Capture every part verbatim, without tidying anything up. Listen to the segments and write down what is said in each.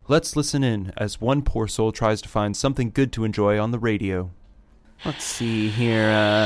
Let's listen in as one poor soul tries to find something good to enjoy on the radio. Let's see here, uh...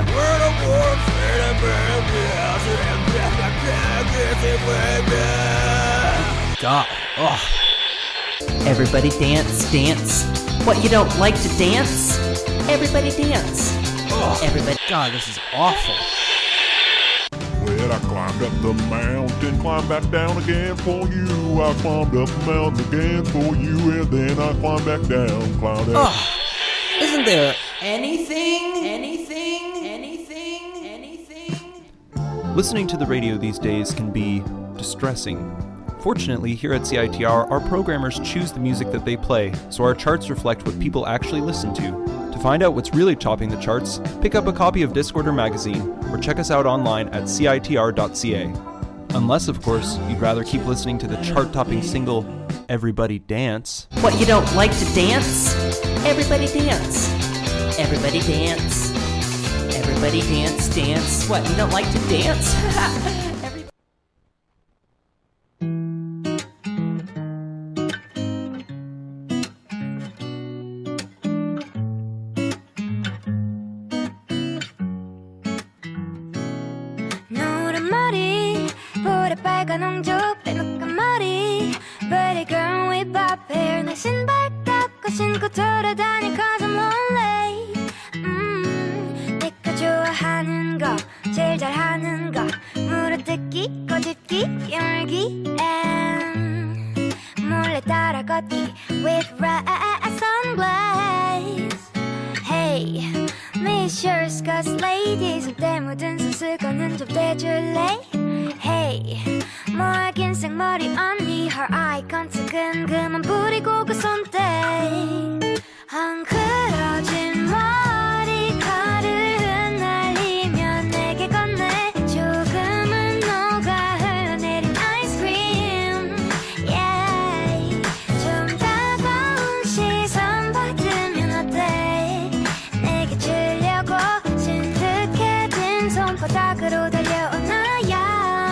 God, ugh. Everybody dance, dance. What, you don't like to dance? Everybody dance. Ugh. Everybody... God, this is awful. Well, I climbed up the mountain, climbed back down again for you. I climbed up the mountain again for you, and then I climbed back down, climbed down. Ugh. Isn't there anything, anything, anything, anything? Listening to the radio these days can be distressing. Fortunately, here at C I T R, our programmers choose the music that they play, so our charts reflect what people actually listen to. To find out what's really topping the charts, pick up a copy of Discorder magazine, or check us out online at C I T R dot C A. Unless, of course, you'd rather keep listening to the chart-topping single, Everybody Dance. What, you don't like to dance? Everybody dance. Everybody dance. Everybody dance, dance. What, you don't like to dance? Everybody... 노란 머리, 볼에 빨간 옹주, 빼놓은 머리. Pretty girl with bob hair. 내 신발 닦고 신고 돌아다니 cause I'm lonely. 음, 내가 좋아하는 거, 제일 잘하는 거. 물어뜯기, 꼬집기, 깨물기 and 몰래 따라 걷기 with red sunglasses. Hey, Miss your skirts ladies 때 묻은 손수건은 좀 대줄래? Hey, 뭐야 긴 생머리 언니 her eye contact은 그만 부리고 그 손대 헝클어진 머리카락을 흩날리며 내게 건네 조금은 녹아 흘러내린 아이스크림 yeah. 좀 따가운 시선 받으면 어때 내게 주려고 진득해진 손바닥으로 달려오나야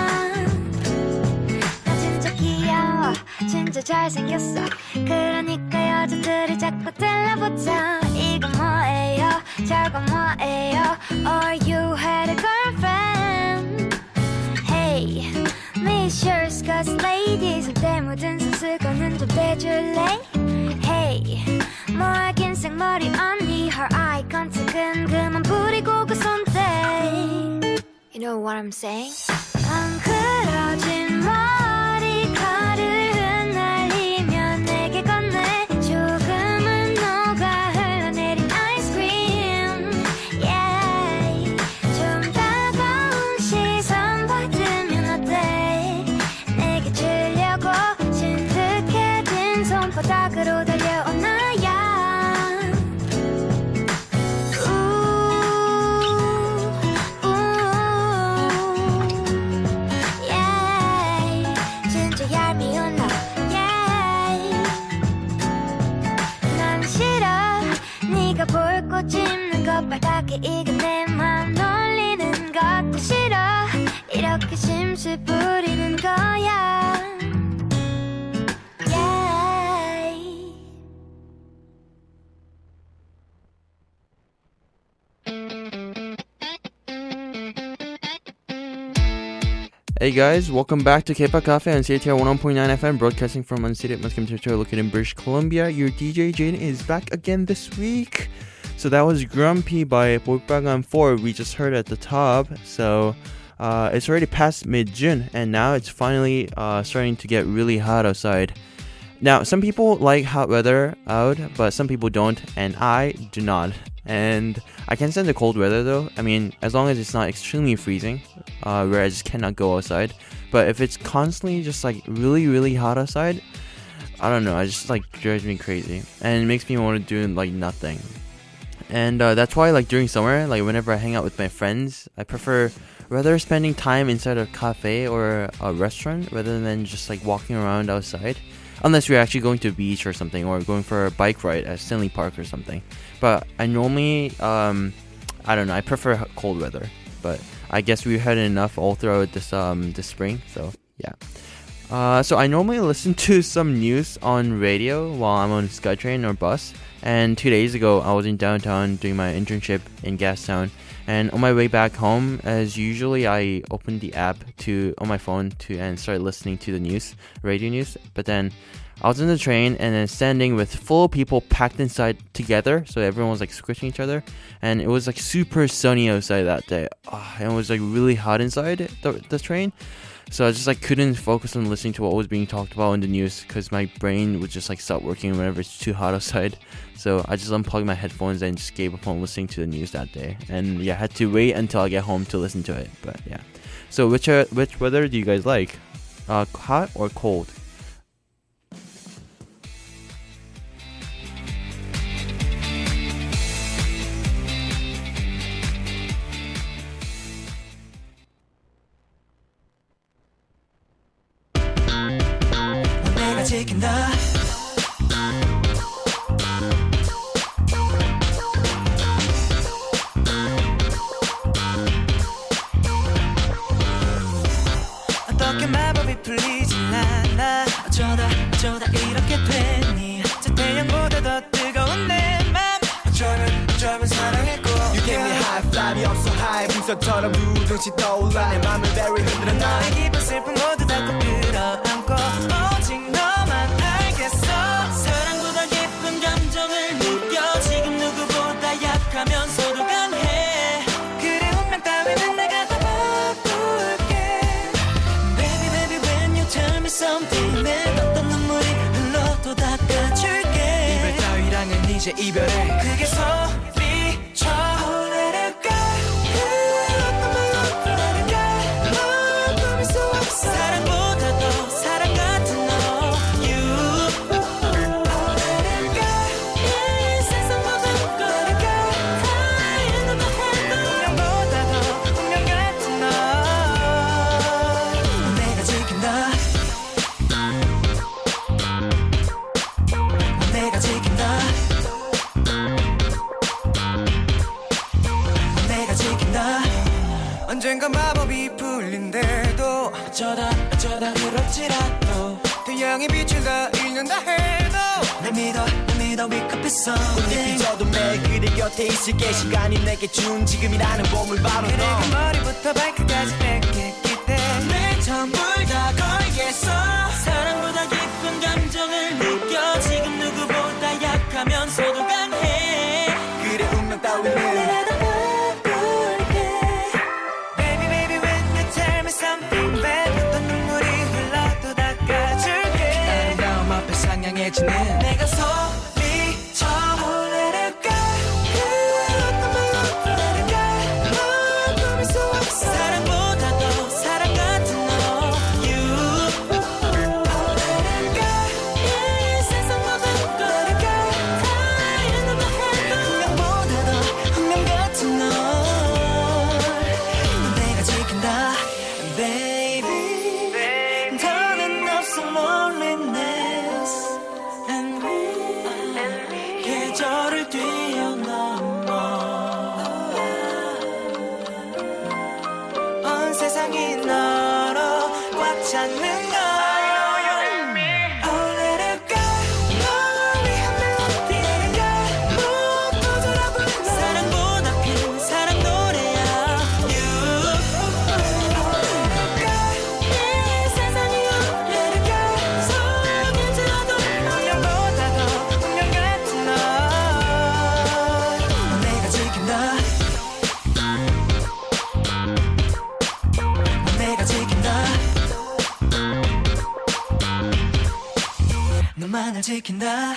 진짜 잘생겼어 그러니까 여자들이 자꾸 들러붙어 이건 뭐예요 저건 뭐예요 Or you had a girlfriend Hey Miss your skirts ladies 때 묻은 손수건은 좀 대줄래 Hey 뭐야 긴 생머리 언니 her eye contact은 그만 부리고 그 손대 You know what I'm saying? 헝클어진 머리카락을 흩날리며 내게 건네 조금은 녹아 흘러내린 아이스크림 yeah. 좀 따가운 시선 받으면 어때 내게 주려고 진득해진 손바닥으로 달려오나야 볼꽃 짚는 것 빨갛게 익은 내 맘 놀리는 것도 싫어 이렇게 심술 부리는 거야 yeah. Hey guys, welcome back to K-pop Cafe on C A T R one oh one point nine F M, broadcasting from unceded Musqueam territory located in British Columbia. Your D J Jaden is back again this week. So that was Grumpy by 볼빨간 four we just heard at the top. So uh, it's already past mid-June and now it's finally uh, starting to get really hot outside. Now, some people like hot weather out, but some people don't, and I do not. And I can stand the cold weather though. I mean, as long as it's not extremely freezing, uh, where I just cannot go outside. But if it's constantly just like really, really hot outside, I don't know, it just like drives me crazy. And it makes me want to do like nothing. And uh, that's why like during summer, like whenever I hang out with my friends, I prefer rather spending time inside a cafe or a restaurant rather than just like walking around outside. Unless we're actually going to a beach or something, or going for a bike ride at Stanley Park or something. But I normally, um, I don't know, I prefer cold weather. But I guess we had enough all throughout this um this spring, so yeah. Uh, so I normally listen to some news on radio while I'm on SkyTrain or bus. And two days ago, I was in downtown doing my internship in Gastown. And on my way back home, as usually, I opened the app to on my phone to and started listening to the news, radio news. But then I was in the train and then standing with full people packed inside together, so everyone was like squishing each other. And it was like super sunny outside that day, oh, and it was like really hot inside the, the train. So I just like couldn't focus on listening to what was being talked about in the news because my brain would just like stop working whenever it's too hot outside. So I just unplugged my headphones and just gave up on listening to the news that day. And yeah, I had to wait until I get home to listen to it. But yeah. So which uh, which weather do you guys like? Uh, hot or cold? 지킨다 어떻게 마법이 풀리질 않아 어쩌다 어쩌다 이렇게 됐니 저 태양보다 더 뜨거운 내맘 어쩌면 어쩌면 사랑했고 You give me high fly이 없어 high 풍선처럼 두둥씩 떠올라 내 맘을 very 흔들어 너의 기쁜 슬픔 모두 다 꼭 끌어안고 오직 너만 알겠어 사랑보다 깊은 감정을 느껴 지금 누구보다 약하면서도 강해 그래 운명 따위는 내가 다 바꿀게 Baby baby when you tell me something 내 어떤 눈물이 흘러도 닦아줄게 이별 따위랑은 이제 이별해 그게 소리쳐 Let it go 어떤 말 어떤 let it go 널 품을 수 없어 사랑보다 더 사랑 같은 너 You Let it go 이 세상보다 Let it go Flying in the heaven 운명보다 더 운명 같은 너 내가 지킨다 내가 지킨다 내가 지킨다 언젠가 마법이 풀린대도 어쩌다 어쩌다 그럴지라도 태양의 빛을 다 잃는다 해도 날 믿어 날 믿어 we could be something 꽃이 삐져도 매일 그대 곁에 있을게 시간이 내게 준 지금이라는 봄을 바로 그래 그 머리부터 발끝까지 뺏겼기 때문에 전부 다 걸겠어 사랑보다 깊은 감정을 느껴 지금 누구보다 약하면서도 강해 그래 운명 따위는 내가 다 바꿀게 Baby baby when you tell me something bad 어떤 눈물이 흘러도 닦아줄게 아름다움 앞에 상냥해지는 내가 소리쳐 Oh let it go 어떤 말 어떤 let it go 널 품을 수 없어 사랑보다 더 사랑 같은 너 You Oh let it go 이 세상보다 let it go Flying in the heaven 운명보다 더 운명 같은 너 내가 지킨다 Baby 더는 없어 loneliness And we 계절을 뛰어넘어 온 세상이 너로 꽉 찼는 걸 Oh let it go 널 위한 멜로디 Let it go 모두 돌아보는 너 사랑보다 핀 사랑 노래야 You Oh let it go 이 세상이 Let it go 속일지라도 운명보다 더 운명 같은 너 내가 지킨다 내가 지킨다 너만을 지킨다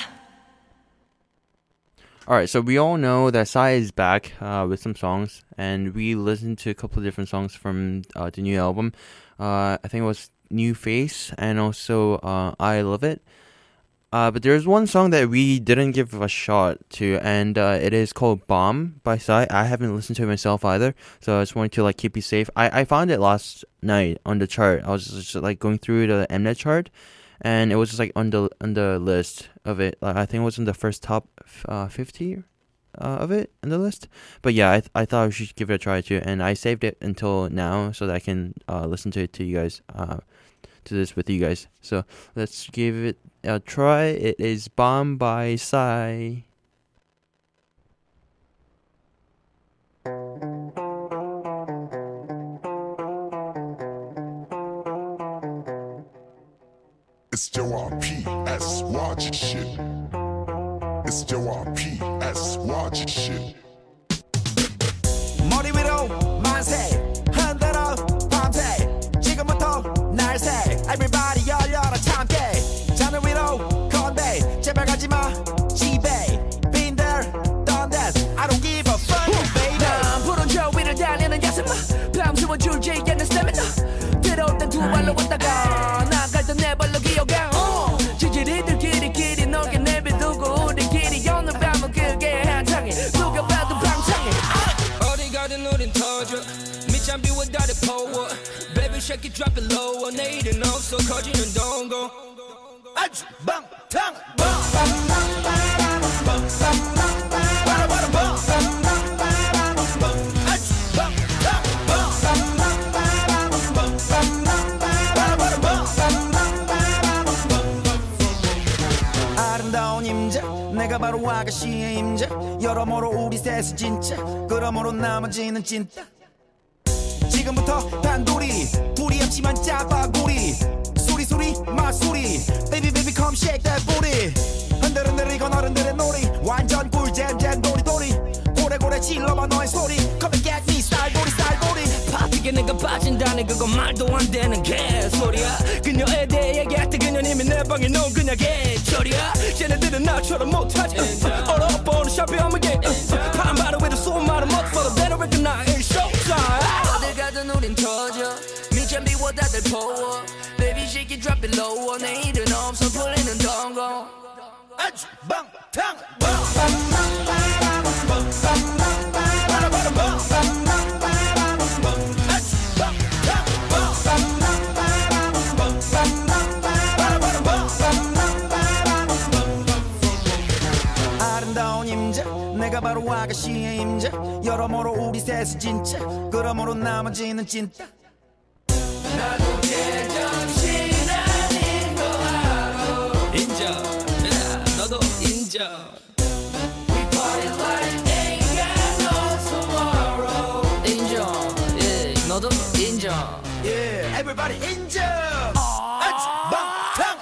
Alright, so we all know that Psy is back uh, with some songs, and we listened to a couple of different songs from uh, the new album. Uh, I think it was New Face and also uh, I Love It. Uh, but there's one song that we didn't give a shot to, and uh, it is called Bomb by Psy. I haven't listened to it myself either, so I just wanted to like keep you safe. I, I found it last night on the chart. I was just like going through the Mnet chart, and it was just like on the on the list of it. Like, I think it was in the first top uh, fifty uh, of it in the list. But yeah, I th- I thought we should give it a try too, and I saved it until now so that I can uh, listen to it to you guys uh, to this with you guys. So let's give it a try. It is Bomb by Psy. It's Joe R P S, watch shit. It's Joe R P S, watch shit. 머리 위로 만세 흔들어 밤새 지금부터 날새 Everybody 열려라 참깨 자늘 위로 건배 제발 가지마 집에 Been there done that I don't give a fuck baby 난 푸른 저 위를 달리는 야생마 밤새워 줄지 않는 스태미나 들어올 땐 두 발로 왔다가 나갈 땐 네 발로 기어가 어. 지지리들끼리 끼리 너게 내비두고 우리끼리 오늘 밤은 그게 한창에 누가 봐도 방창에 어디 가든 우린 터져 밑잠 비워 다리 포워 Baby shake it drop it low 내일은 없어 커지는 동고 아주 방탕 아름다운 임자 내가 바로 아가씨의 임자 여러모로 우리 셋은 진짜 그러므로 나머지는 찐따 지금부터 단둘이 둘이 없지만 짜파구리 수리수리 마수리 Baby baby come shake that booty 흔들흔들 이건 어른들의 놀이 완전 꿀잼 잼 도리도리 고래고래 질러봐 너의 소리 Come and get me 쌀보리 쌀보리 파티게 내가 빠진다는 그건 말도 안 되는 개소리야 그녀에 대해 얘기할 때 그녀님이 내 방에 놓은 그냥 개처리야 쟤네들은 나처럼 못하지 얼어버는 샵에 어머게 반바로 위로 수많은 motherfucker better recognize it's showtime 어딜 가든 우린 터져 밑잠 비워 다들 포워 Baby shake it drop it low 내일은 없어 풀리는 동거 아주 방탕 아름다운 임자 내가 바로 아가씨의 임자 여러모로 우리 셋은 진짜 그러므로 나머지는 찐따 나도 제정신 아닌 거 알아 인정 너도 인정 We party like ain't got no tomorrow 인정 yeah, 너도 인정 Yeah everybody 인정 아주 방탕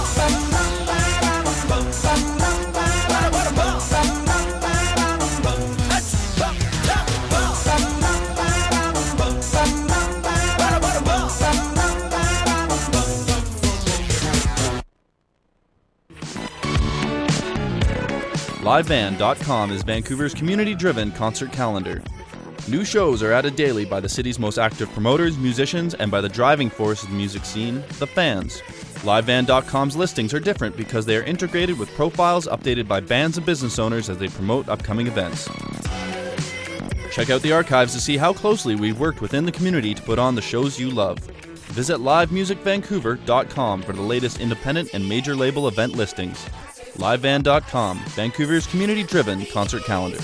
live band dot com is Vancouver's community-driven concert calendar. New shows are added daily by the city's most active promoters, musicians, and by the driving force of the music scene, the fans. live band dot com's listings are different because they are integrated with profiles updated by bands and business owners as they promote upcoming events. Check out the archives to see how closely we've worked within the community to put on the shows you love. Visit live music vancouver dot com for the latest independent and major label event listings. live band dot com, Vancouver's community-driven concert calendar.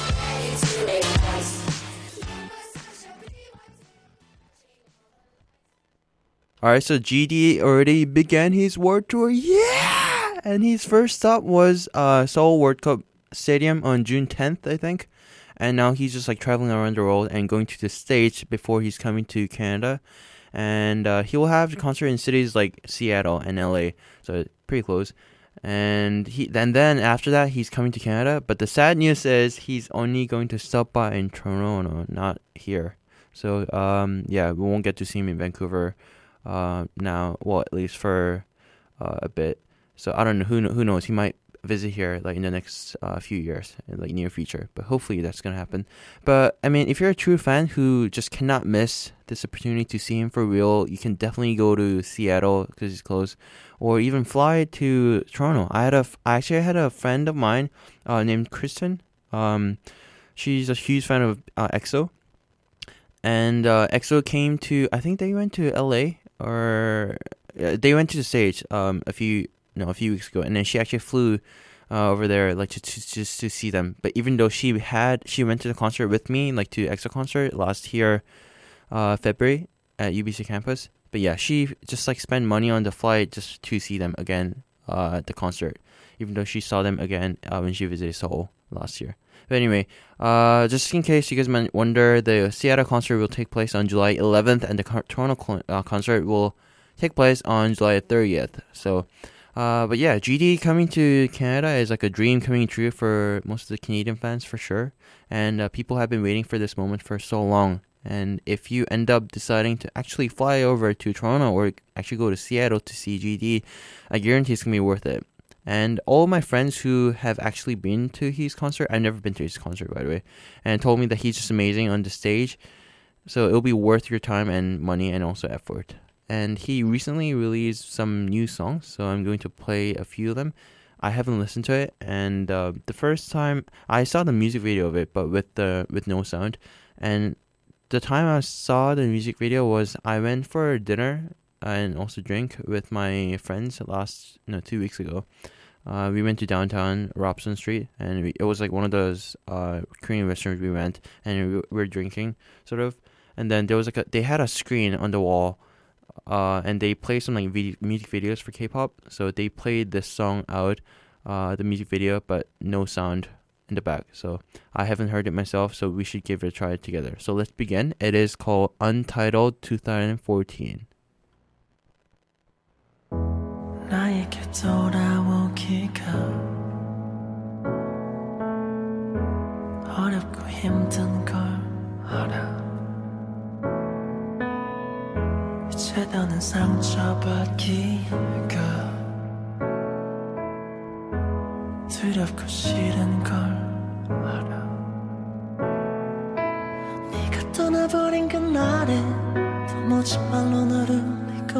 Alright, so G D already began his world tour. Yeah! And his first stop was uh, Seoul World Cup Stadium on June tenth, I think. And now he's just like traveling around the world and going to the States before he's coming to Canada. And uh, he will have the concert in cities like Seattle and L A. So pretty close. And he then then after that he's coming to Canada. But the sad news is he's only going to stop by in Toronto, not here. So um yeah, we won't get to see him in Vancouver uh now. Well, at least for uh, a bit. So I don't know, who who knows, he might visit here like in the next uh, few years, in like near future. But hopefully that's gonna happen. But I mean, if you're a true fan who just cannot miss this opportunity to see him for real, you can definitely go to Seattle because he's close, or even fly to Toronto. I had a I actually had a friend of mine uh, named Kristen. Um, she's a huge fan of uh, E X O, and uh, E X O came to, I think they went to L A, or uh, they went to the stage um a few. No, a few weeks ago, and then she actually flew uh, over there, like just to, just to see them. But even though she had, she went to the concert with me, like to E X O concert last year, uh, February at U B C campus. But yeah, she just like spent money on the flight just to see them again uh, at the concert, even though she saw them again uh, when she visited Seoul last year. But anyway, uh, just in case you guys might wonder, the Seattle concert will take place on July eleventh, and the co- Toronto co- uh, concert will take place on July thirtieth. So, uh, but yeah, G D coming to Canada is like a dream coming true for most of the Canadian fans for sure. And uh, people have been waiting for this moment for so long. And if you end up deciding to actually fly over to Toronto or actually go to Seattle to see G D, I guarantee it's going to be worth it. And all my friends who have actually been to his concert, I've never been to his concert, by the way, and told me that he's just amazing on the stage. So it'll be worth your time and money and also effort. And he recently released some new songs, so I'm going to play a few of them. I haven't listened to it, and uh, the first time I saw the music video of it, but with the with no sound. And the time I saw the music video was I went for dinner and also drink with my friends last no two weeks ago. Uh, we went to downtown Robson Street, and we, it was like one of those uh, Korean restaurants we went, and we, we were drinking sort of. And then there was like a, they had a screen on the wall, uh, and they played some like video, music videos for K-pop. So they played this song out, uh, the music video, but no sound in the back. So I haven't heard it myself, so we should give it a try together. So let's begin. It is called Untitled twenty fourteen. 나에게 돌아오기가 어렵고 힘든 걸 알아. 이제 더는 상처받기가 두렵고 싫은 걸 알아. 네가 떠나버린 그날에 도무지 말로 너를 믿고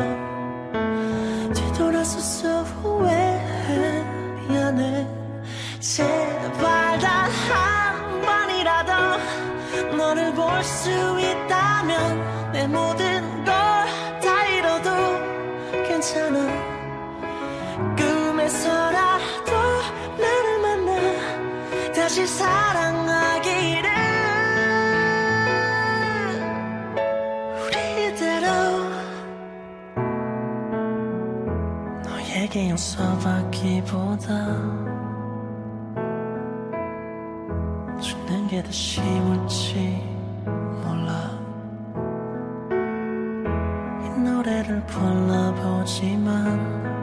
뒤돌아서서 후회해. 미안해. 제발 단 한 번이라도 너를 볼 수 있다면 내 모든 걸 다 잃어도 괜찮아. 꿈에서라도 나를 만나 다시 사랑하기를. 우리대로 너에게 용서받기보다 죽는 게 더 쉬울지 몰라. 이 노래를 불러보지만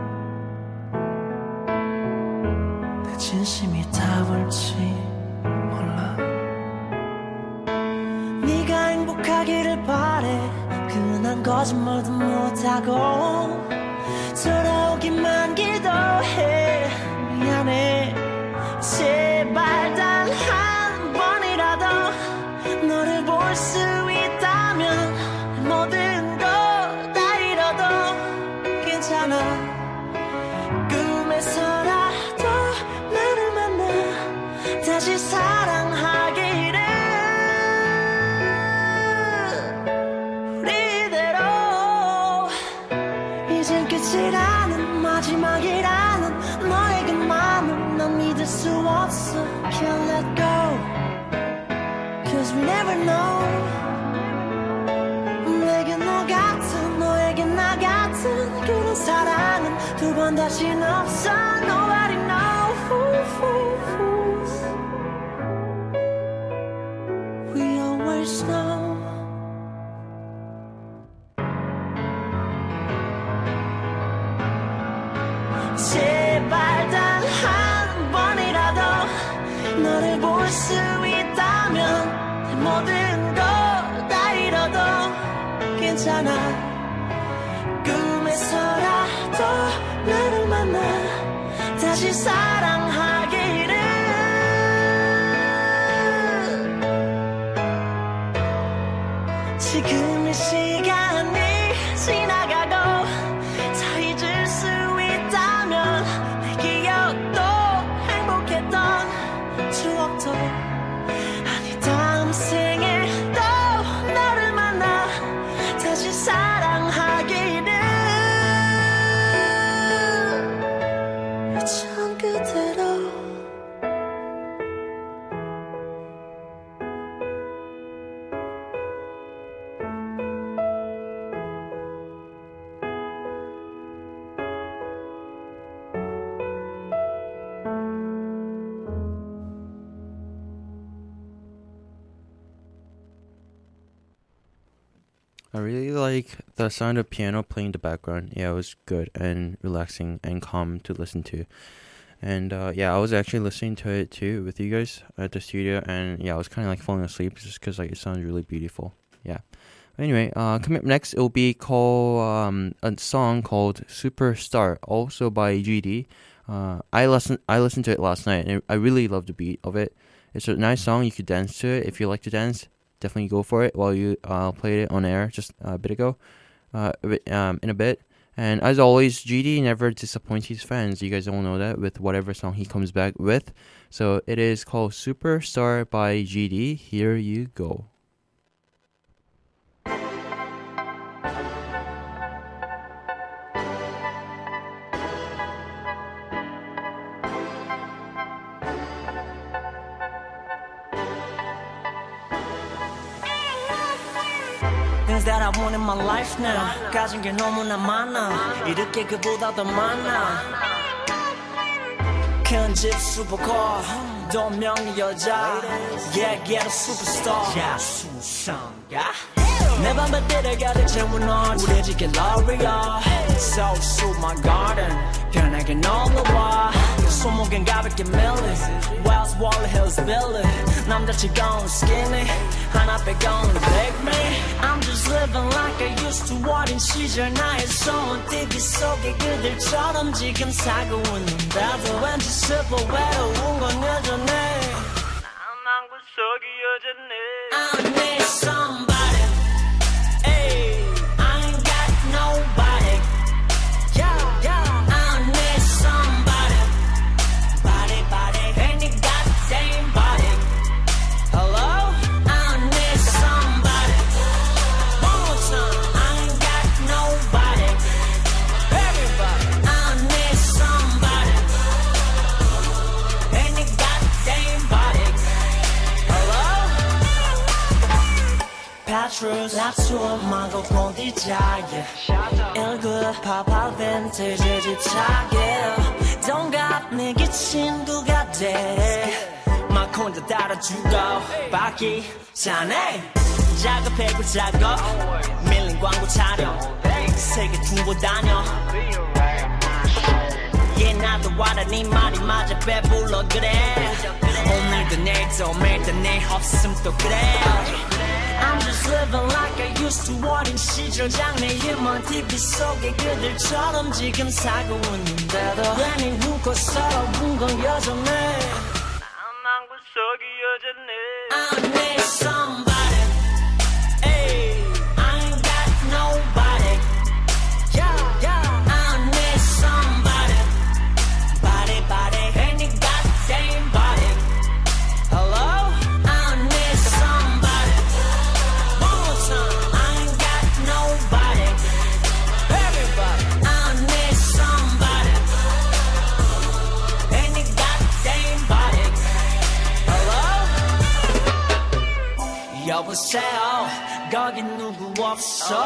내 진심이 닿을지 몰라. 네가 행복하기를 바래. 그난 거짓말도 못하고 돌아오기만 기도해. 미안해. 제발 단 한 번이라도 너를 볼 수 있다면 모든 거 다 잃어도 괜찮아. 꿈에서라도 나를 만나 다시 사랑하기를. 우리대로 이젠 끝이라는 마지막이라는 너의 그 맘을 난 믿을 수 없어. Can't let go Cause we never know. 내게 너 같은 너에게 나 같은 그런 사랑은 두 번 다신 없어. Nobody knows. We always know. 제발 단 한 번이라도 너를 볼 수 있다면 내 모든 거 다 잃어도 괜찮아. 꿈에서라도 나를 만나 다시 사랑하기를. 지금 이 시간이 지나가고 다 잊을 수 있다면 내 기억도 행복했던 추억도 아니 다음 생에 또 너를 만나 다시 사랑하기를. 참 그대로 I really like the sound of piano playing in the background. Yeah, it was good and relaxing and calm to listen to. And uh, yeah, I was actually listening to it too with you guys at the studio, and yeah, I was kind of like falling asleep just because like it sounds really beautiful. Yeah. Anyway, uh, coming up next, it'll be called um, a song called "Superstar," also by G D. Uh, I listened I listened to it last night, and I really love the beat of it. It's a nice song. You could dance to it if you like to dance. Definitely go for it while you uh, played it on air just a bit ago, uh, a bit, um, in a bit. And as always, G D never disappoints his fans. You guys all know that with whatever song he comes back with. So it is called "Superstar" by G D. Here you go. Things that I want in my life now 가진 게 너무나 많아 이럴 게 그보다 더 많아 큰 집 슈퍼카 더 명의 여자 Yeah get a superstar 야수성가 내 밤배들을 가득 채운 넌 우리 집게 L'Oreal So suit my garden 편하게 놀러와 손목엔 가볍게 밀리 Wells Wall Hills Billy 남자치고는 skinny 하나 빼고는 big me I'm just living like I used to 어린 시절 나의 소원 티비 속의 그들처럼 지금 살고 있는데도 왠지 슬퍼 외로운 건 여전해 난 구석이 여전해 I need somebody Ay, I ain't got nobody Yeah, yeah I need somebody Body, body Any goddamn body Hello? I need somebody One more time I ain't got nobody Everybody I need somebody Any goddamn body Hello? Patrons lap수업마고 본디자예 일구 팔팔 빈티지 집착예 동갑 내게 친구가 돼 막 혼자 따라주고 바퀴 자네 작업해고 작업 밀린 광고 촬영 세계 투어 다녀 Yeah 나도 알아 네 말이 맞아 배불러 그래 오늘도 내일도 매일도 내 없음 또 그래 I'm just living like I used to 어린 시절 장래희망 티비 속의 그들처럼 지금 살고 있는데도 괜히 웃고 서러운 건 여전해 난 구석이 여전해 I need somebody Ay, I ain't got nobody Yeah, yeah I need somebody Body, body Any goddamn body Hello? I need somebody One more time I ain't got nobody Everybody I need somebody Any goddamn body Hello? 여보세요 거기 누구 없어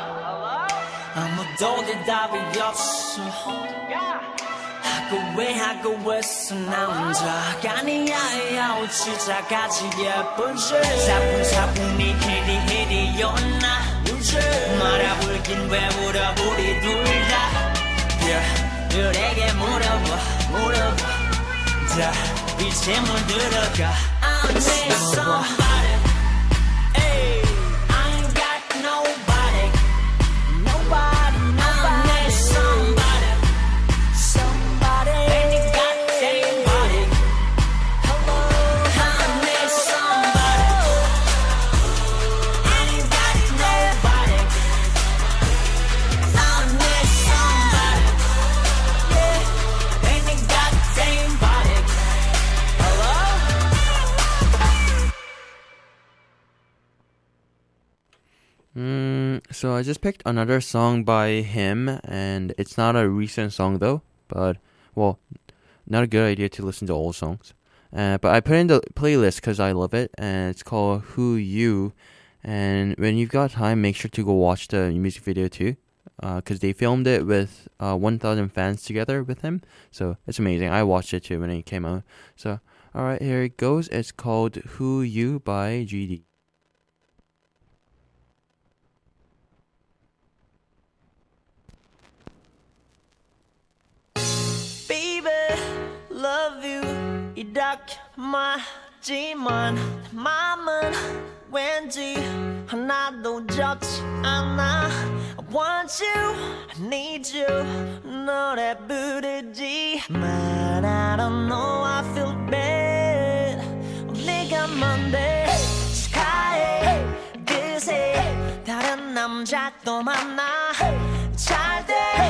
아무도 대답이 없어 하고 왜 하고 있어 나 혼자가 아니야 오치자까지 예쁜지 사뿐사뿐히 히리히리였나 말아볼긴 왜 물어보리 둘다 그에게 물어봐 물어봐 다 이제 물들어가 I need somebody Ay, I ain't got nobody Nobody, nobody I need somebody Somebody Any goddamn body Hello I need somebody I ain't got nobody I need somebody Yeah Any goddamn body Hello Mm, so I just picked another song by him, and it's not a recent song though, but, well, not a good idea to listen to old songs. Uh, but I put in the playlist because I love it, and it's called Who You. And when you've got time, make sure to go watch the music video too, because uh, they filmed it with uh, one thousand fans together with him. So it's amazing. I watched it too when it came out. So, alright, here it goes. It's called Who You by G D. 이렇게만 마음은 왠지 하나도 좋지 않아 I want you, I need you 노래 부르지 But I don't know, I feel bad 네가 뭔데 축하해 그새 다른 남자 또 만나 잘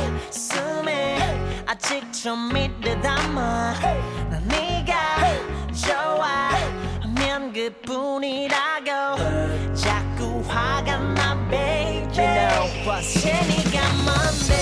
됐음에 아직 좀 믿듯 담아 난 네가 좋아하면 그뿐이라고 자꾸 화가 나 baby You know what's 네가 뭔데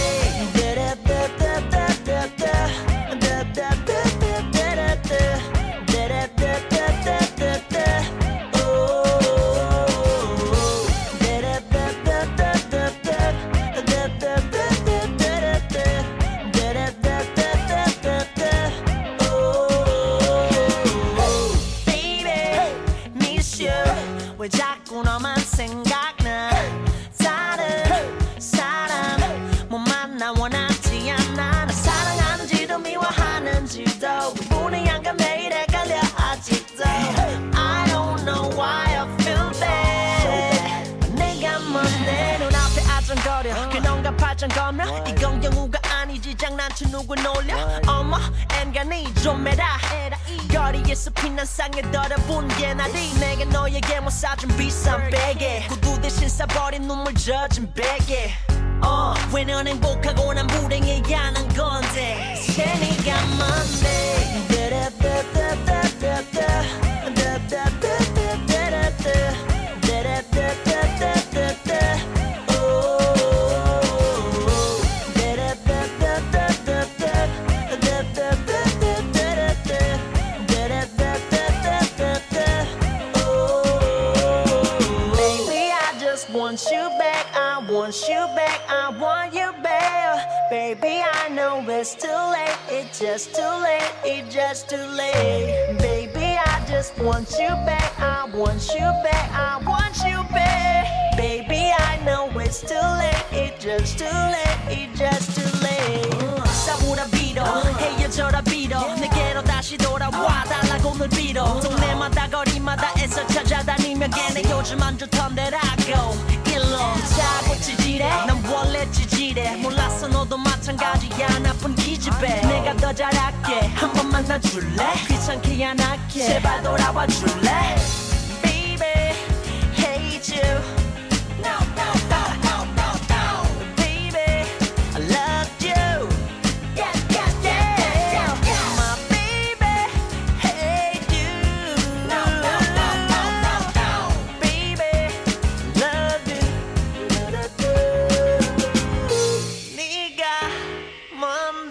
왜 자꾸 너만 생각나 다른 사람 못 만나 원하지 않아 나 사랑하는지도 미워하는지도 그분의 양가 매일 헷갈려 아직도 I don't know why I feel bad 내가 뭔데 눈앞에 아정거려 그놈과 발전거며 이건 경우가 아니지 장난쳐 누구 놀려 어머 엔간히 좀 해라 거리에서 피난 상에 떨어본 게 나디 내가 너에게 못 사준 비싼 베개 구두 대신 싸버린 눈물 젖은 베개 어, 왜 넌 행복하고 난 불행해야 하는 건데 새 네가 뭔데 want you back, I want you back, I want you back Baby, I know it's too late, it's just too late, it's just too late Baby, I just want you back, I want you back, I want you back Baby, I know it's too late, it's just too late, it's just too late 싸우라 빌어, 헤어져라 빌어 내게로 다시 돌아와 달라고 늘 빌어 동네마다 거리마다 애써 찾아다니며 걔네 요즘 안 좋던데라고 자고 찌질해 난 원래 찌질해 몰랐어 너도 마찬가지야 나쁜 기집애 내가 더 잘할게 한 번만 놔줄래 귀찮게 안 할게 제발 돌아와 줄래 Baby hate you No no no no no no Baby I love you Yeah yeah yeah yeah My baby hate you No no no no no no Baby love you 네가 뭔데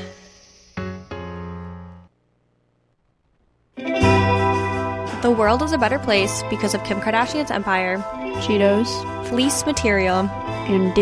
The world is a better place because of Kim Kardashian's empire, Cheetos, fleece material, and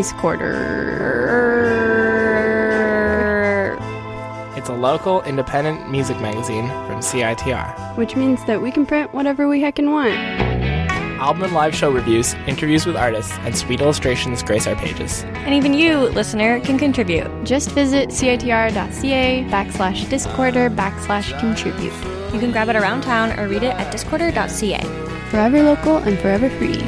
Discorder. It's a local independent music magazine from C I T R. Which means that we can print whatever we heckin' want. Album and live show reviews, interviews with artists, and sweet illustrations grace our pages. And even you, listener, can contribute. Just visit citr.ca backslash discorder backslash contribute. You can grab it around town or read it at discorder dot c a. Forever local and forever free.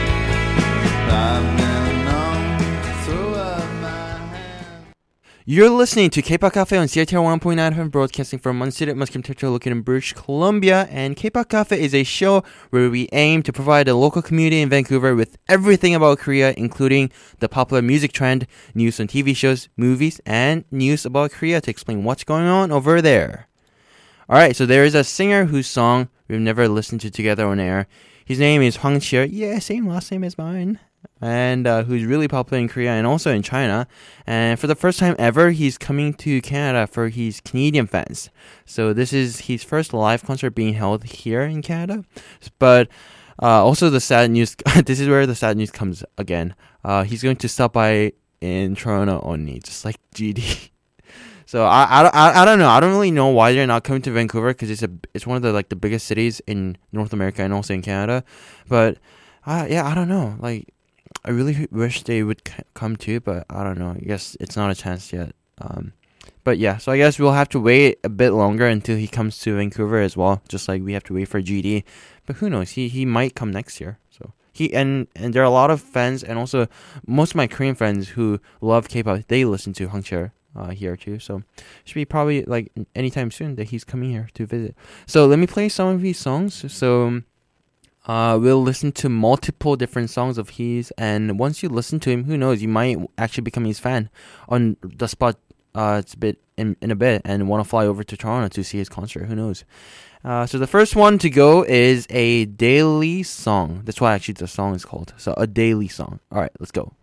You're listening to K-pop Cafe on C I T R one point nine F M, broadcasting from unceded Musqueam territory located in British Columbia. And K-pop Cafe is a show where we aim to provide the local community in Vancouver with everything about Korea, including the popular music trend, news on T V shows, movies, and news about Korea to explain what's going on over there. Alright, so there is a singer whose song we've never listened to together on air. His name is Hwang Chi-yeol. Yeah, same last name as mine. And uh, who's really popular in Korea and also in China. And for the first time ever, he's coming to Canada for his Canadian fans. So this is his first live concert being held here in Canada. But uh, also the sad news, this is where the sad news comes again. Uh, he's going to stop by in Toronto only, just like G D. So I, I, I don't know. I don't really know why they're not coming to Vancouver because it's a it's one of the like the biggest cities in North America and also in Canada. But uh, yeah, I don't know. Like I really wish they would c- come too, but I don't know. I guess it's not a chance yet. Um, But yeah, so I guess we'll have to wait a bit longer until he comes to Vancouver as well, just like we have to wait for G D. But who knows? He he might come next year. So he and and there are a lot of fans, and also most of my Korean friends who love K-pop. They listen to Hongchae uh, here too. So should be probably like anytime soon that he's coming here to visit. So let me play some of these songs. So. Uh, we'll listen to multiple different songs of his, and once you listen to him, who knows, you might actually become his fan on the spot. Uh, it's a bit in, in a bit, and want to fly over to Toronto to see his concert. Who knows? Uh, so the first one to go is a daily song. That's why actually the song is called. So a daily song. All right, let's go.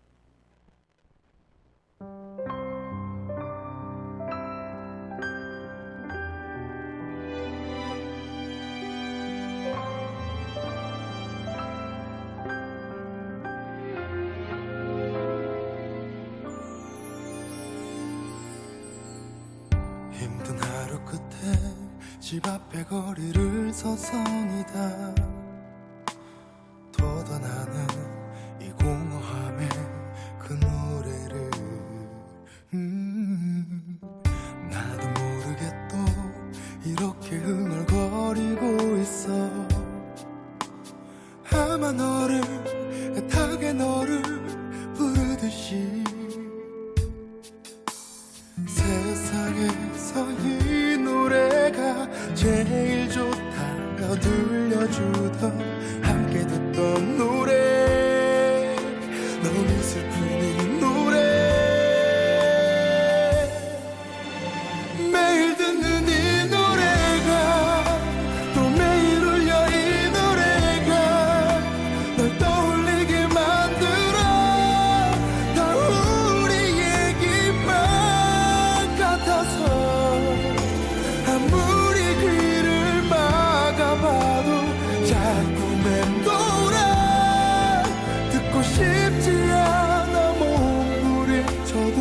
힘든 하루 끝에 집 앞에 거리를 서성이다 돋아나는 이 공허함에 그 노래를 음, 나도 모르게 또 이렇게 흥얼거리고 있어 아마 너를 애타게 너를 부르듯이 세상에서 이 노래가 제일 좋다며 들려주던 함께 듣던 노래 너무 슬픈 이 노래 매일 듣는 이 노래가 또 매일 울려 이 노래가 널 떠올리게 만들어 다 우리 얘기만 같아서 아무리 귀를 막아봐도 자꾸 맴돌아 듣고 싶지 않아 몸부림쳐도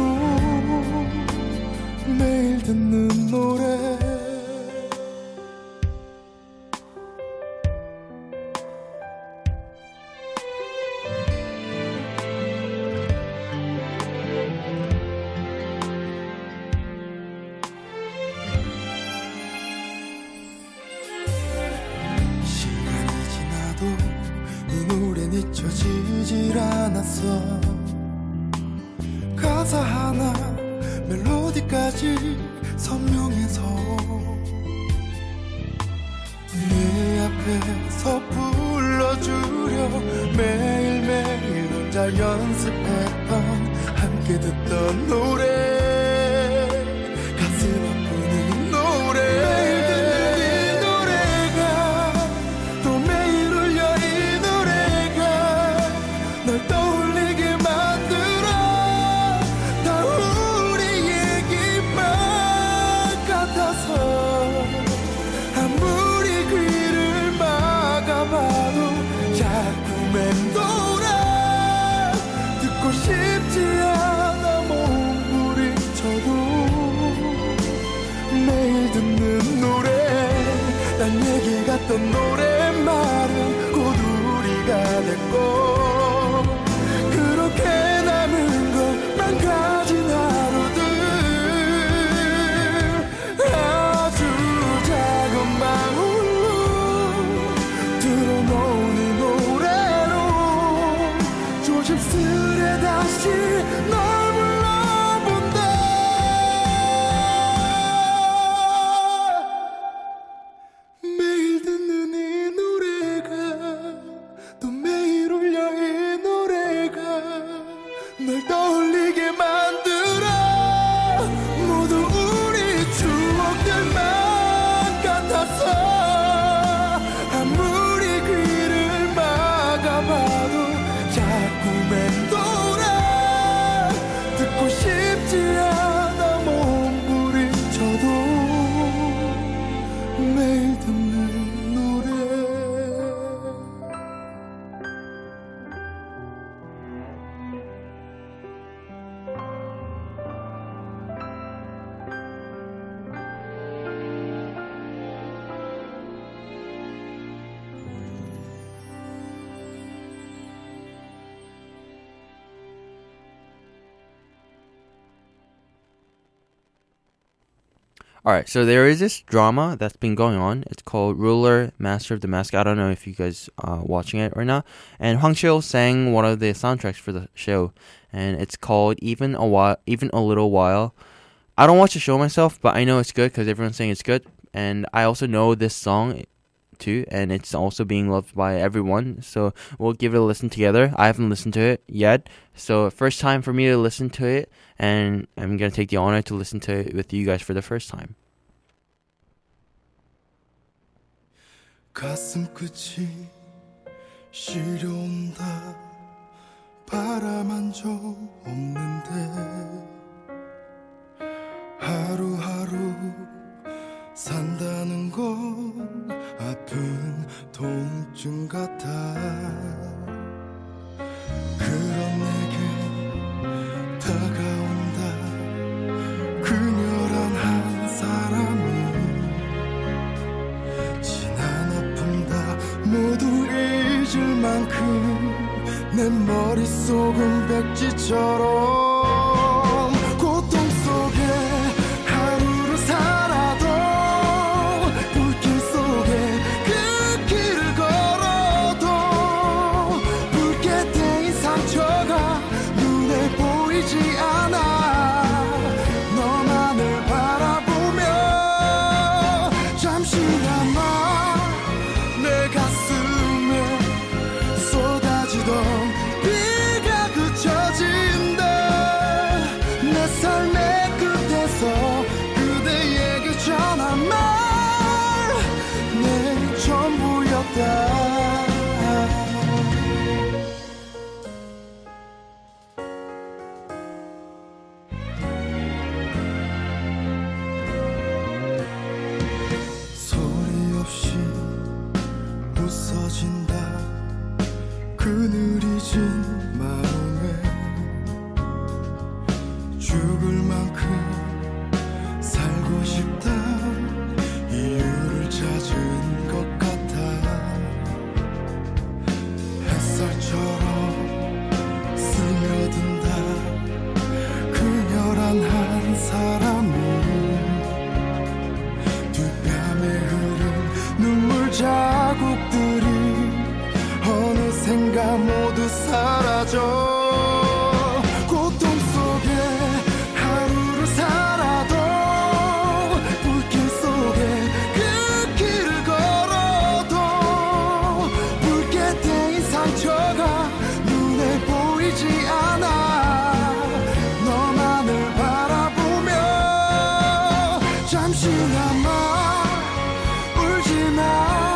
매일 듣는 노래 시간이 지나도 이 노래는 잊혀지질 않았어 가사 하나 멜로디까지 선명해서 내 앞에서 불러주려 매일매일 혼자 연습했던 함께 듣던 노래 가슴 아픈 이 노래 매일 듣는 이 노래가 또 매일 울려 이 노래가 널 떠올리게 만들어 다 우리 얘기만 같아서 아무리 귀를 막아봐도 자꾸 맴돌아 듣고 싶지 않아 몸부림쳐도 매일 듣는 노래 난 얘기 같던 노랫말은 곧 우리가 됐고 그렇게 남은 것만 가진 하루들 아주 작은 방울로 들어놓은 이 노래로 조심스레 다시 널 불러본다 매일 듣는 이 노래가 또 매일 울려 Alright, so there is this drama that's been going on. It's called Ruler, Master of the Mask. I don't know if you guys are watching it or not. And Hwang Chil sang one of the soundtracks for the show. And it's called Even a While, Even a Little While. I don't watch the show myself, but I know it's good because everyone's saying it's good. And I also know this song too, and it's also being loved by everyone. So we'll give it a listen together. I haven't listened to it yet. So first time for me to listen to it. And I'm going to take the honor to listen to it with you guys for the first time. 가슴 끝이 시려온다 바람 한 적 없는데 하루하루 산다는 건 아픈 통증 같아 그런 내게 다가온다 그녀란 한 사람은 지난 아픔 다 모두 잊을 만큼 내 머릿속은 백지처럼 고통 속에 하루를 살아도 불길 속에 그 길을 걸어도 붉게 데인 상처가 눈에 보이지 않아 너만을 바라보며 잠시나마 내 가슴에 쏟아지던 비가 그쳐진다 내 삶의 끝에서 그대에게 전한 말 내 전부였다 소리 없이 웃어진다 그늘이 진 마음에 죽을 만큼 살고 싶다 이유를 찾은 것 같아 햇살처럼 스며든다 그녀란 한 사람은 뒷뺨에 흐른 눈물 자국들이 어느샌가 모두 사라져 고통 속에 하루를 살아도 불길 속에 그 길을 걸어도 붉게 데인 상처가 눈에 보이지 않아 너만을 바라보며 잠시나마 울지마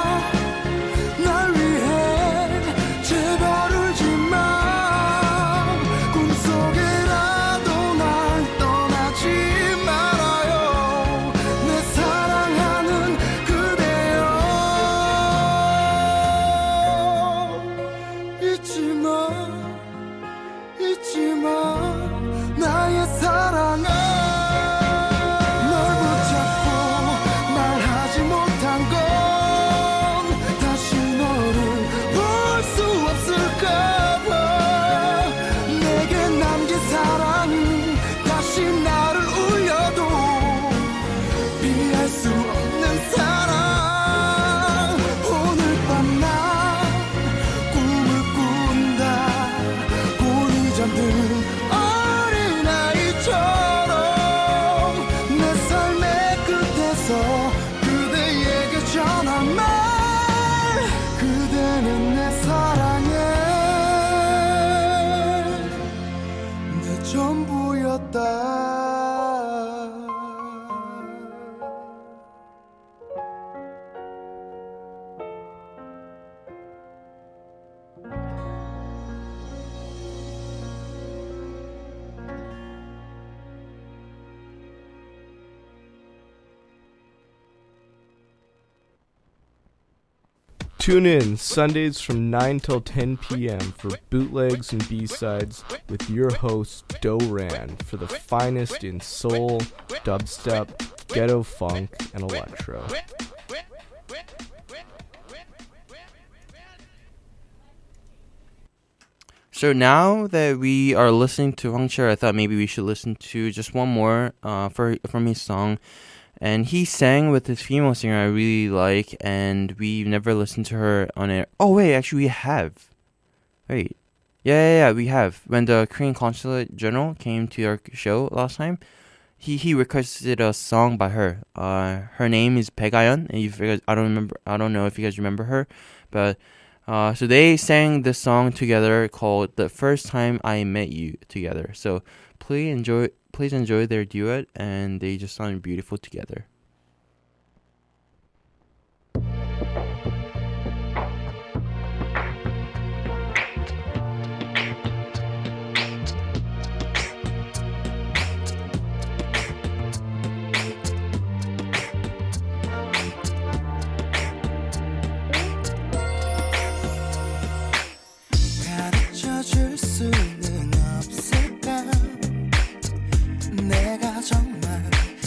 날 위해 제발 울지마 꿈속에라도 날 떠나지 말아요 내 사랑하는 그대여 잊지마 잊지마 나의 사랑아 널 붙잡고 말하지 못한 건 다시 너를 볼 수 없을까봐 내게 남긴 사랑은 다시 나를 울려도 피할 수 없는 사랑 오늘 밤 나 꿈을 꾼다 곤히 잠든 어린아이처럼 내 삶의 끝에서 그대에게 전한 말 그대는 내 사랑에 내 전부였다 Tune in Sundays from nine till ten p.m. for bootlegs and B-sides with your host, Do Ran, for the finest in soul, dubstep, ghetto funk, and electro. So now that we are listening to Hwang Chil, I thought maybe we should listen to just one more uh, for from his song. And he sang with this female singer I really like, and we've never listened to her on air. Oh, wait, actually, we have. Wait. Yeah, yeah, yeah, we have. When the Korean Consulate General came to our show last time, he, he requested a song by her. Uh, her name is Baek-ayeon, and you guys, I don't remember, I don't know if you guys remember her, but uh, so they sang this song together called "The First Time I Met You" together. So please enjoy. Please enjoy their duet, and they just sound beautiful together. 가르쳐 줄 수는 없을까? 내가 정말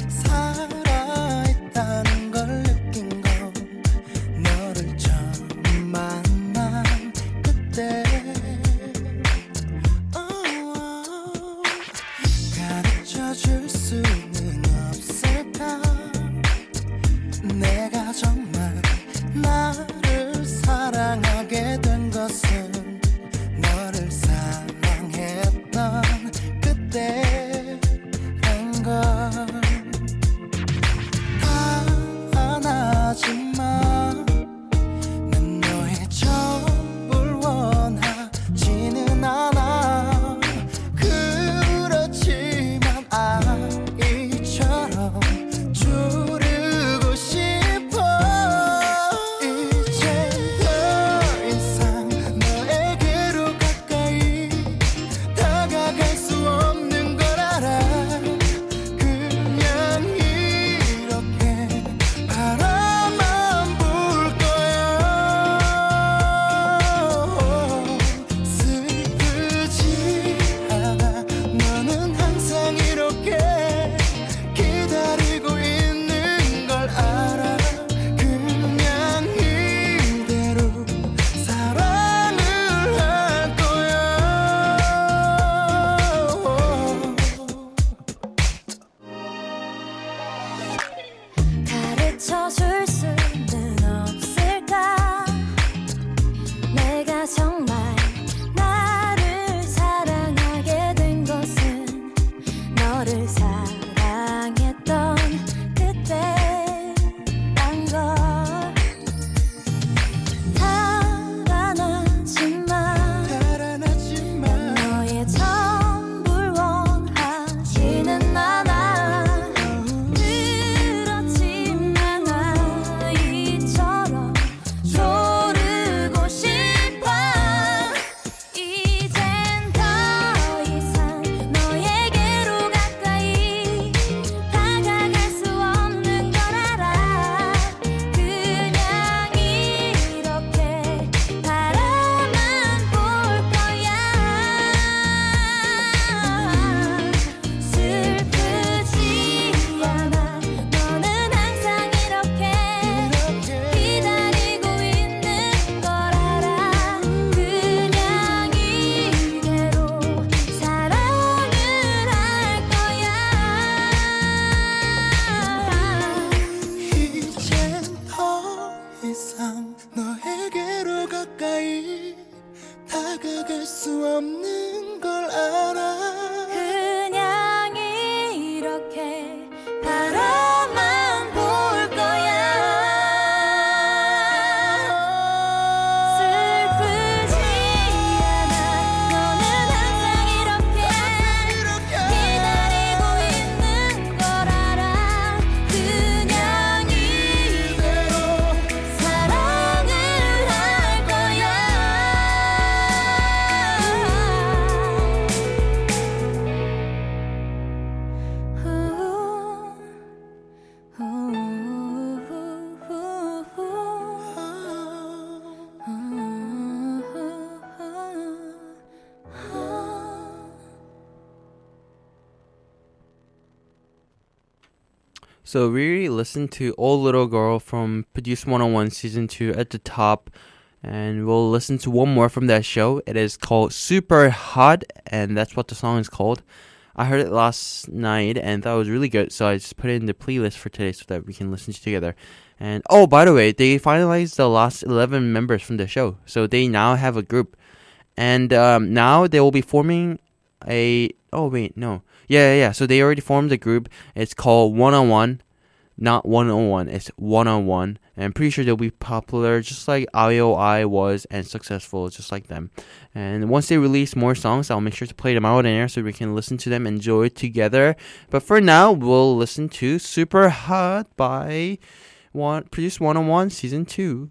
살아있다는 걸 느낀 건 너를 처음 만난 그때. 가르쳐 줄 수는 없을까? 내가 정말 나를 사랑하게 된 것은 너를 사랑했던 그때 하나지만 난 너의 전부를 원하지는 않아. 그렇지만 아이처럼 조르고 싶어. 이제 더 이상 너에게로 가까이 다가갈 수 없는 걸 알아. 가르쳐줄 수는 없을까? 내가 정말 나를 사랑하게 된 것은 너를 사랑했던 그때란 걸. 달아나지만 난 너의 전부를 원하지는 않아. 너에게로 가까이 다가갈 수 없는 걸 알아. 그냥 이렇게 바라만 볼 거야. 슬프지 않아. 너는 항상 이렇게 기다리고 있는 걸 알아. 그냥 이대로 사랑을 할 거야. So we really listened to Old Little Girl from Produce one oh one Season two at the top. And we'll listen to one more from that show. It is called Super Hot, and that's what the song is called. I heard it last night and thought it was really good, so I just put it in the playlist for today so that we can listen to it together. And oh, by the way, they finalized the last eleven members from the show, so they now have a group, and um, now they will be forming a. Oh wait, no, yeah, yeah, yeah. So they already formed a group. It's called One on One, not One on One. It's One on One, and I'm pretty sure they'll be popular, just like I O I was, and successful, just like them. And once they release more songs, I'll make sure to play them out in air so we can listen to them, enjoy it together. But for now, we'll listen to Super Hot by one produced One on One Season two.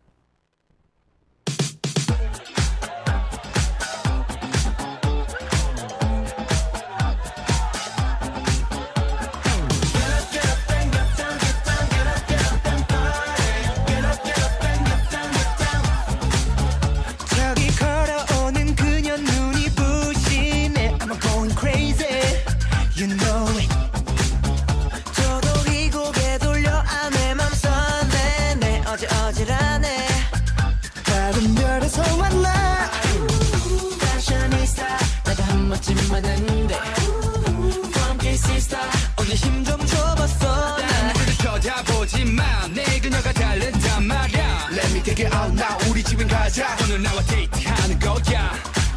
Let me take it out now 우리 집엔 가자 오늘 나와 데이트하는 거야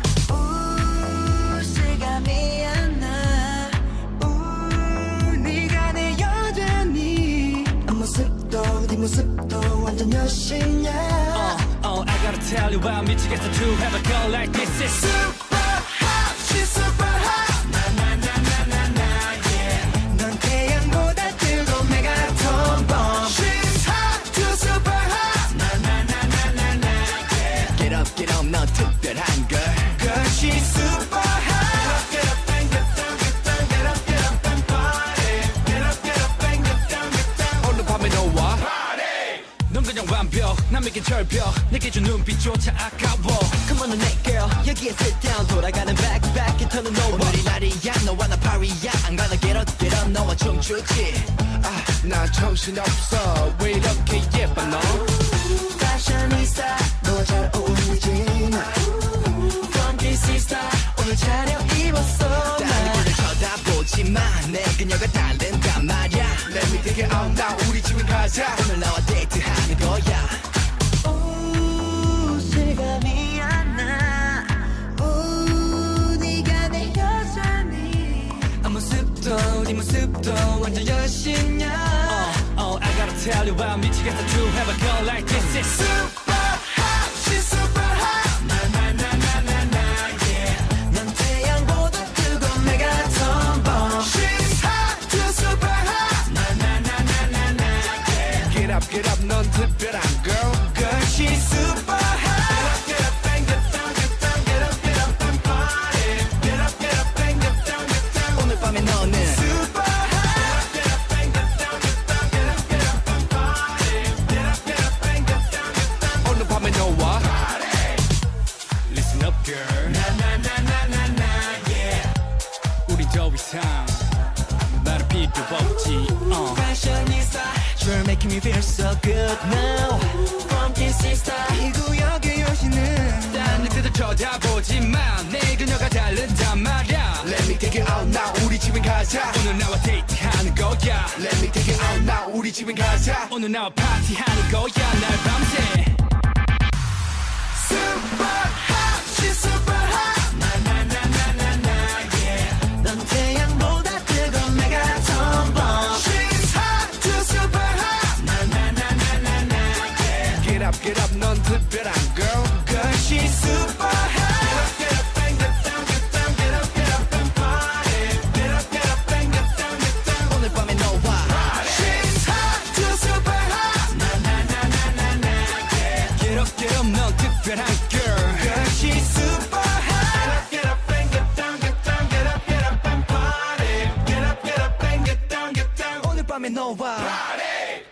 우 시간이 안 나 우 네가 내 여자니 앞모습도 뒷모습도 완전 여신이야 uh, uh, I gotta tell you why 미치겠어 to have a girl like this is super hot she's super hot Get up, 넌 특별한 girl Girl, she's super hot Get up, and get down, get down Get up, get up and party Get up, get up and get down, get down 오늘 밤에 너와 Party 넌 그냥 완벽 남에겐 절벽 내게 준 눈빛조차 아까워 Come on, next girl 여기에 sit down 돌아가는 back, back 깃터는 너와 오늘이 날이야 너와 나 파리야 안 가나 get up, get up 너와 춤추지 아, 나 정신없어 왜 이렇게 예뻐 너 Fashionista 너와 잘 어울리지 Funky sister 오늘 차려입었어 다른 분을 쳐다보지마 내 그녀가 다른단 말야 Let me take it out now 우리 집에 가자 오늘 나와 데이트하는 거야 오 실감이 안 나 오 네가 내 여자니 앞모습도 뒷모습도 완전 여신이야 Oh, I gotta tell you why 미치겠어 to have a girl like this is super hot, she's super hot 나 나 나 나 나 나 yeah 넌 태양보다 뜨거운 메가톤 bomb She's hot, too super hot 나 나 나 나 나 나 yeah Get up, get up, 넌 특별한 girl Girl, she's super hot Get up, get up and get down, get down Get up, get up and party Get up, get up and get down, get down 오늘 밤에 너는 super Listen up, girl. Na na na na na na, yeah. 우리 더 이상 말할 필요 없지. Uh. Fashionista, you're making me feel so good now. Funky sister, 이 구역의 여신은 딴 늑대들 쳐다보지 마. 내 그녀가 다른단 말야. Let me take it out now. 우리 집엔 가자. 오늘 나와 데이트하는 거야. Let me take it out now. 우리 집엔 가자. 오늘 나와 파티하는 거야. 날 밤새. Super hot, she's super hot. Na na na na na na, yeah. 넌 태양보다 뜨거운 메가톤 bomb. She's hot, too super hot. Na na na na na na, yeah. Get up, get up, 넌 특별한 girl. Girl, she's super hot. Get up, get up and get down, get down. Get up, get up and party. Get up, get up and get down, get down. 오늘 밤에 너와 She's hot, too super hot. Na na na na na na, yeah. Get up, get up, 넌 특별한 girl. Girl, she's super hot. Get up, get up and get down, get down. Get up, get up and party. Get up, get up and get down, get down. 오늘 밤에 너와 Party.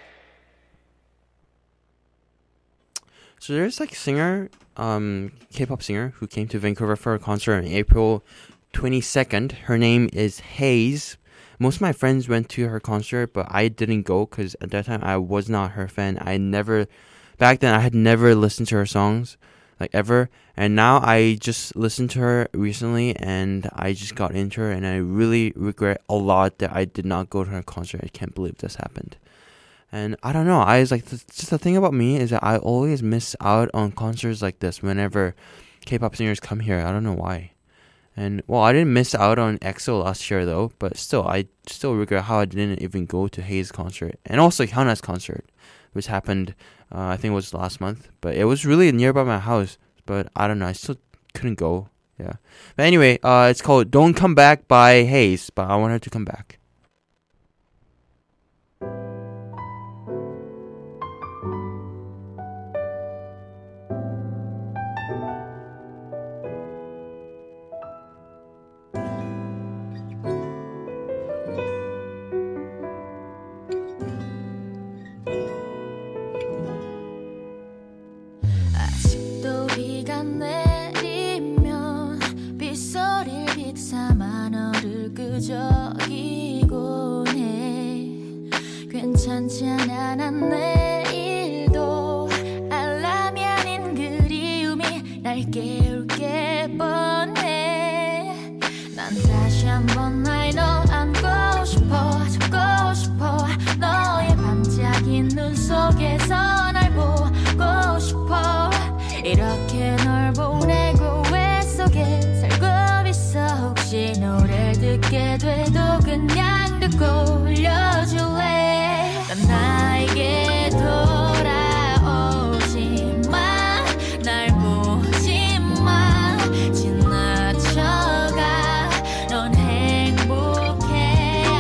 So there's like a singer, um, K-pop singer who came to Vancouver for a concert on April twenty-second. Her name is Haze. Most of my friends went to her concert, but I didn't go because at that time I was not her fan. I never, back then I had never listened to her songs. like ever. And now I just listened to her recently, and I just got into her, and I really regret a lot that I did not go to her concert. I can't believe this happened. And I don't know. I was like, th- just the thing about me is that I always miss out on concerts like this whenever K-pop singers come here. I don't know why. And well, I didn't miss out on E X O last year though, but still, I still regret how I didn't even go to Hei's concert and also Hyuna's concert, which happened, uh, I think it was last month. But it was really nearby my house. But I don't know, I still couldn't go. Yeah. But anyway, uh, it's called "Don't Come Back" by Hei's, but I want her to come back. 적이곤 해 괜찮잖아 난 내일도 알람이 아닌 그리움이 날 깨울게 뻔해 난 다시 한번 날 너 안고 싶어 잡고 싶어 너의 반짝인 눈 속에서 날 보고 싶어 이렇게 널 보내고 왜 속에 살고 있어 혹시 노래 듣게 돼도 그냥 듣고 흘려줄래 난 나에게 돌아오지 마 날 보지 마 지나쳐가 넌 행복해야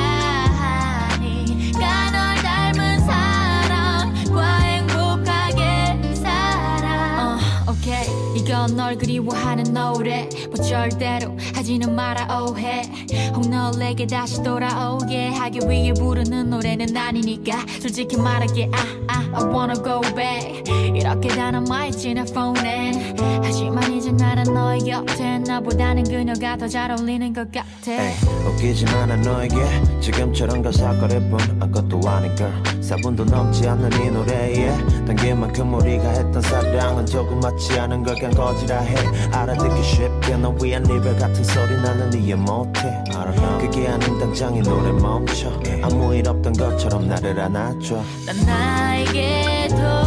하니까 널 닮은 사람과 행복하게 살아 uh, okay. 이건 널 그리워하는 노래 뭐 절대로 하지는 마라 오해 혹 널 내게 다시 돌아오게 하기 위해 부르는 노래는 아니니까 솔직히 말할게 I, I, I wanna go back 이렇게 다 남아있지 내 폰엔 하지만 이제 나란 너의 곁에 나보다는 그녀가 더 잘 어울리는 것 같아 hey, 웃기지만 난 너에게 지금처럼 가사거릴 뿐 아무것도 아닌 걸 사 분도 넘지 않는 이 노래에 당긴 만큼 우리가 했던 사랑은 조그맣지 않은 걸 그냥 거지라 해 알아듣기 쉽게 너 위한 리벨 같은 소리 나는 이해 못해 그게 아닌 당장 이 노래 멈춰 아무 일 없던 것처럼 나를 안아줘 난 나에게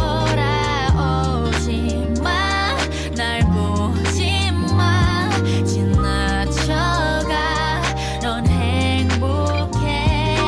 돌아오지 마 날 보지 마 지나쳐가 넌 행복해야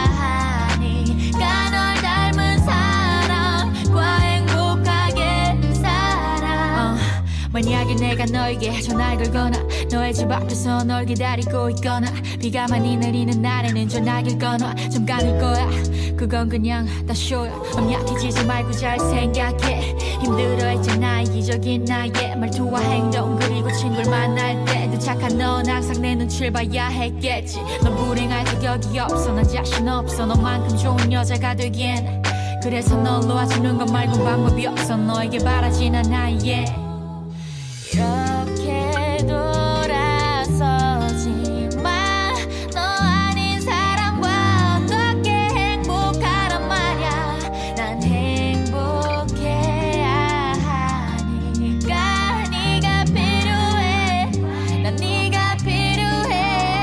하니까 널 닮은 사람과 행복하게 살아 uh, 만약에 내가 너에게 전화를 걸거나 너의 집 앞에서 널 기다리고 있거나 비가 많이 내리는 날에는 전화기를 꺼놔 잠깐일 거야 그건 그냥 다 쇼야 맘 약해지지 말고 잘 생각해 힘들어했잖아 이기적인 나의 말투와 행동 그리고 친구를 만날 때도 착한 넌 항상 내 눈치를 봐야 했겠지 넌 불행할 자격이 없어 난 자신 없어 너만큼 좋은 여자가 되기엔 그래서 널 놓아주는 것 말고 방법이 없어 너에게 바라진 않아 yeah. 이렇게 돌아서지 마 너 아닌 사람과 어떻게 행복하란 말야 난 행복해야 하니까 네가 필요해 난 네가 필요해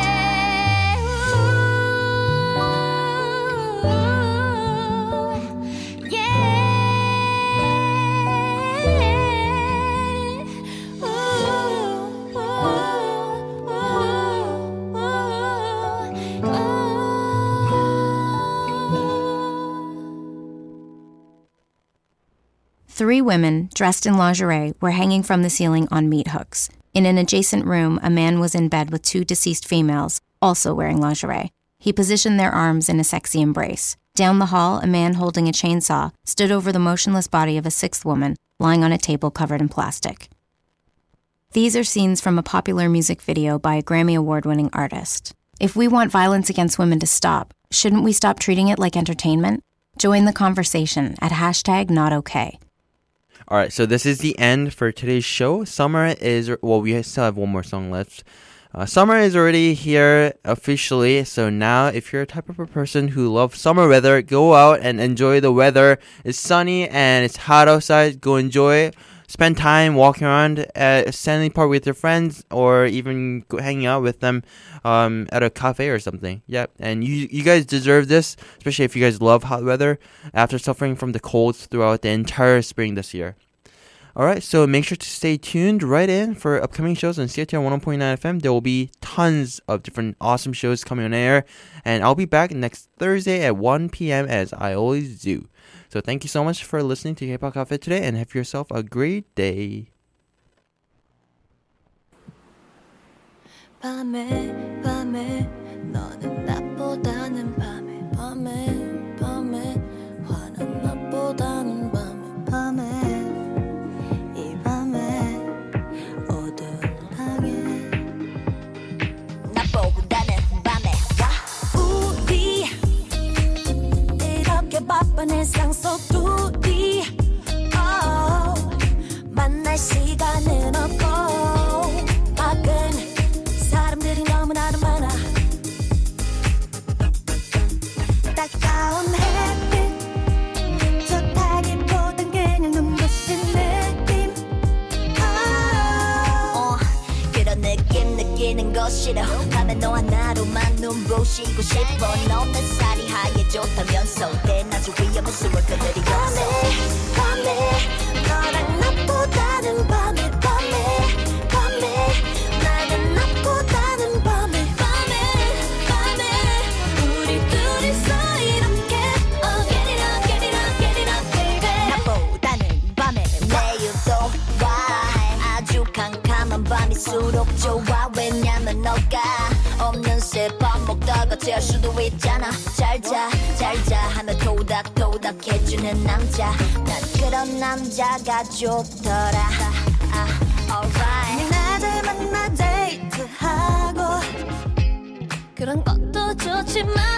Three women, dressed in lingerie, were hanging from the ceiling on meat hooks. In an adjacent room, a man was in bed with two deceased females, also wearing lingerie. He positioned their arms in a sexy embrace. Down the hall, a man holding a chainsaw stood over the motionless body of a sixth woman, lying on a table covered in plastic. These are scenes from a popular music video by a Grammy Award-winning artist. If we want violence against women to stop, shouldn't we stop treating it like entertainment? Join the conversation at hashtag not okay. All right, so this is the end for today's show. Summer is, well, we still have one more song left. Uh, summer is already here officially, so now if you're a type of a person who loves summer weather, go out and enjoy the weather. It's sunny and it's hot outside. Go enjoy. spend time walking around at Stanley Park with your friends, or even go hanging out with them um, at a cafe or something. Yep, and you you guys deserve this, especially if you guys love hot weather after suffering from the colds throughout the entire spring this year. Alright, so make sure to stay tuned right in for upcoming shows on C I T R one oh point nine F M. There will be tons of different awesome shows coming on air, and I'll be back next Thursday at one p.m. as I always do. So thank you so much for listening to K-pop Cafe today, and have yourself a great day. 밤에 밤에 너는 나보다는 밤에 밤에 밤에 화난 나보다는 밤에 밤에 바쁜 일상 속 둘이 oh, 만날 시간은 없고 밖은 사람들이 너무나도 많아 따가운 햇빛 좋다기보단 그냥 눈부신 느낌 oh, 그런 느낌 느끼는 거 싫어 밤에 너 하나로만 눈부시고 싶어 넌 내 살이 하얘졌다면서 대낮에 위험해서 그들이 없어 밤에 너랑 나보다는 밤에 밤에 밤에 나는 나보다는 밤에 밤에 밤에 우리 둘이서 이렇게 oh get it up get it up get it up baby 나보다는 밤에 내일도 와 아주 캄캄한 밤일수록 좋아 왜냐면 너가 없는 새 밥 먹다가 재울 수도 있잖아 잘자 잘자 하며 토닥토닥 해주는 남자 난 그런 남자가 좋더라 아, alright 나들 만나 데이트하고 그런 것도 좋지만